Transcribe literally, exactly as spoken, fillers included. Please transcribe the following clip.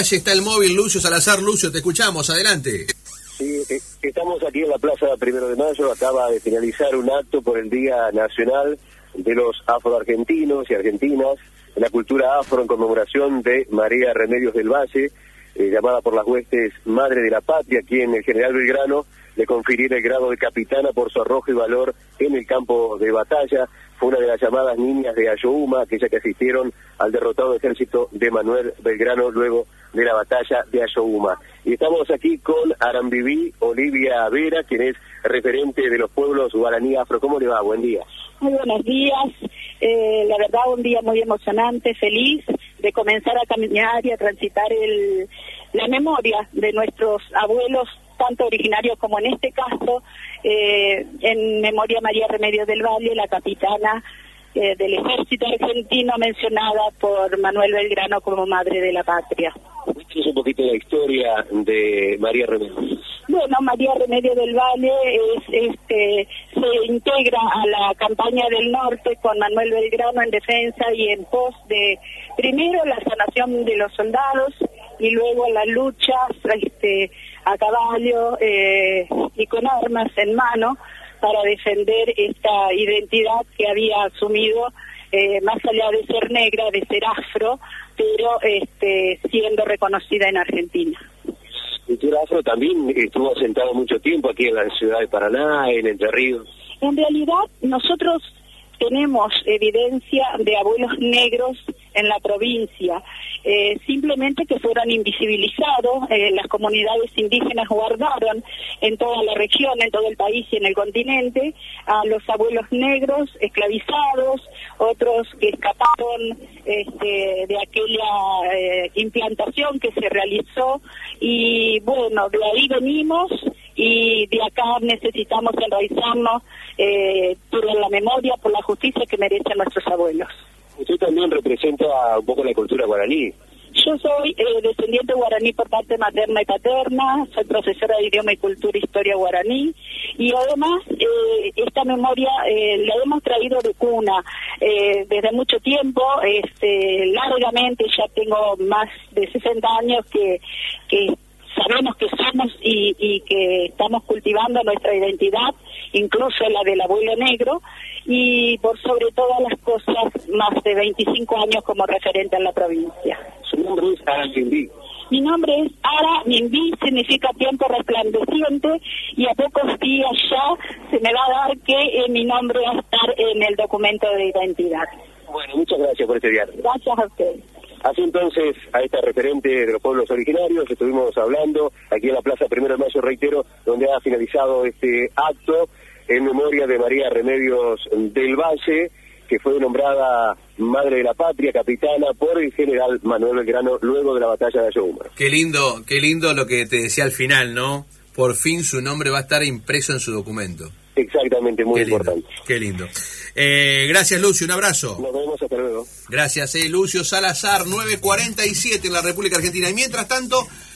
calle está el móvil. Lucio Salazar. Lucio, te escuchamos, adelante. Sí, estamos aquí en la Plaza Primero de Mayo. Acaba de finalizar un acto por el Día Nacional de los Afroargentinos y Argentinas, de la cultura afro, en conmemoración de María Remedios del Valle, eh, llamada por las huestes Madre de la Patria, quien el general Belgrano le confiriera el grado de capitana por su arrojo y valor en el campo de batalla. Fue una de las llamadas niñas de Ayohuma, aquella que asistieron al derrotado ejército de Manuel Belgrano luego de la batalla de Ayohuma. Y estamos aquí con Arambiví Olivia Vera, quien es referente de los pueblos guaraní afro. ¿Cómo le va? Buen día. Muy buenos días. Eh, la verdad, un día muy emocionante, feliz de comenzar a caminar y a transitar el, la memoria de nuestros abuelos, tanto originarios como en este caso, eh, en memoria a María Remedios del Valle, la capitana eh, del ejército argentino, mencionada por Manuel Belgrano como madre de la patria. Cuéntanos un poquito de la historia de María Remedios. Bueno, María Remedios del Valle es, este, se integra a la campaña del norte con Manuel Belgrano en defensa y en pos de, primero, la sanación de los soldados y luego las luchas este, a caballo eh, y con armas en mano para defender esta identidad que había asumido, eh, más allá de ser negra, de ser afro, pero este, siendo reconocida en Argentina. La cultura afro también estuvo asentado mucho tiempo aquí en la ciudad de Paraná, en Entre Ríos. En realidad, nosotros tenemos evidencia de abuelos negros en la provincia, eh, simplemente que fueron invisibilizados. Eh, las comunidades indígenas guardaron en toda la región, en todo el país y en el continente a los abuelos negros esclavizados, otros que escaparon este, de aquella eh, implantación que se realizó, y bueno, de ahí venimos y de acá necesitamos enraizarnos eh, por la memoria, por la justicia que merecen nuestros abuelos. Usted también representa un poco la cultura guaraní. Yo soy eh, descendiente guaraní por parte materna y paterna, soy profesora de idioma y cultura e historia guaraní, y además eh, esta memoria eh, la hemos traído de cuna eh, desde mucho tiempo, este, largamente, ya tengo más de sesenta años que, que sabemos que somos y, y que estamos cultivando nuestra identidad, incluso la del abuelo negro, y por sobre todas las cosas, más de veinticinco años como referente en la provincia. Su nombre es Ara Mimbí. Mi nombre es Ara Mimbí, significa tiempo resplandeciente, y a pocos días ya se me va a dar que eh, mi nombre va a estar en el documento de identidad. Bueno, muchas gracias por este diálogo. Gracias a usted. Así entonces, a esta referente de los pueblos originarios, estuvimos hablando aquí en la Plaza Primero de Mayo, reitero, donde ha finalizado este acto en memoria de María Remedios del Valle, que fue nombrada Madre de la Patria, capitana por el general Manuel Belgrano luego de la batalla de Ayohuma. Qué lindo, qué lindo lo que te decía al final, ¿no? Por fin su nombre va a estar impreso en su documento. Exactamente, muy qué lindo, importante. Qué lindo. Eh, gracias, Lucio, un abrazo. Nos vemos, hasta luego. Gracias, eh, Lucio Salazar, nueve cuarenta y siete en la República Argentina. Y mientras tanto,